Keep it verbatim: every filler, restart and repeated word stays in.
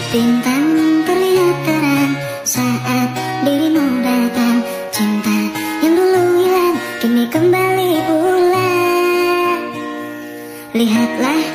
Bintang terlihat terang saat dirimu datang. Cinta yang dulu hilang kini kembali pula. Lihatlah